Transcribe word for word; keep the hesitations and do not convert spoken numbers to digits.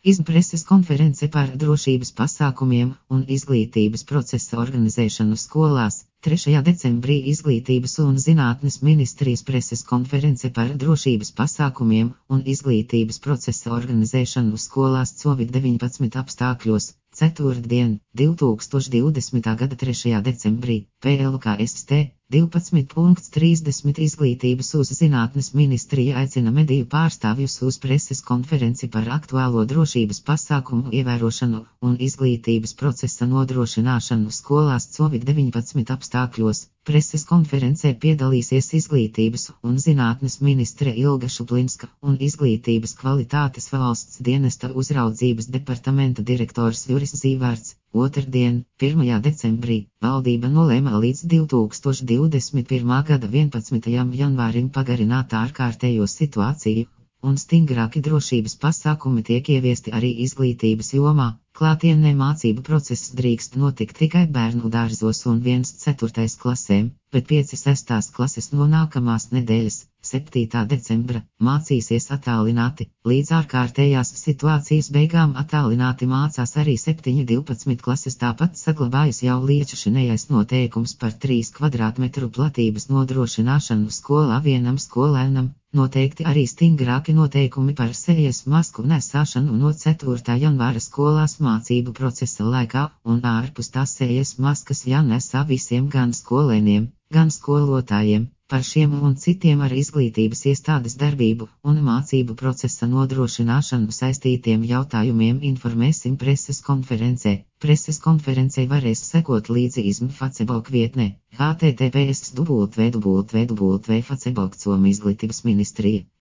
Izpreses konference par drošības pasākumiem un izglītības procesa organizēšanu skolās. trešajā decembrī Izglītības un zinātnes ministrijas preses konference par drošības pasākumiem un izglītības procesa organizēšanu skolās covid deviņpadsmit apstākļos. Ceturtdien, divtūkstoš divdesmitā gada trešajā decembrī, P L K S T divpadsmit trīsdesmit Izglītības un zinātnes ministrija aicina mediju pārstāvjus uz preses konferenci par aktuālo drošības pasākumu ievērošanu un izglītības procesa nodrošināšanu skolās covid deviņpadsmit apstākļos. Preses konferencē piedalīsies Izglītības un zinātnes ministre Ilga Šuplinska un Izglītības kvalitātes valsts dienesta uzraudzības departamenta direktors Juris Zīvārds. Otrdien, pirmajā decembrī, valdība nolēma līdz divtūkstoš divdesmit pirmā gada vienpadsmitajam janvārim pagarināt ārkārtējo situāciju, un stingrāki drošības pasākumi tiek ieviesti arī izglītības jomā. Klātienē mācību process drīkst notikt tikai bērnu dārzos un viens ceturtais klasēm, bet pieci sestās klases no nākamās nedēļas, septītā decembra, mācīsies attālināti. Līdz ārkārtējās situācijas beigām attālināti mācās arī septiņi divpadsmit klases, tāpat saglabājas jau liečašanējais noteikums par trīs kvadrātmetru platības nodrošināšanu skolā vienam skolēnam. Noteikti arī stingrāki noteikumi par sejas masku nesāšanu no ceturtā janvāra skolās mācību procesa laikā un ārpus tās sejas maskas jānesā visiem gan skolēniem, gan skolotājiem. Par šiem un citiem ar izglītības iestādes darbību un mācību procesa nodrošināšanu saistītiem jautājumiem informēsim preses konferencē. Preses konferencei varēs sekot līdzi izm Facebook vietnē h t t p s w w w punkt facebook punkt com izglītības ministrija.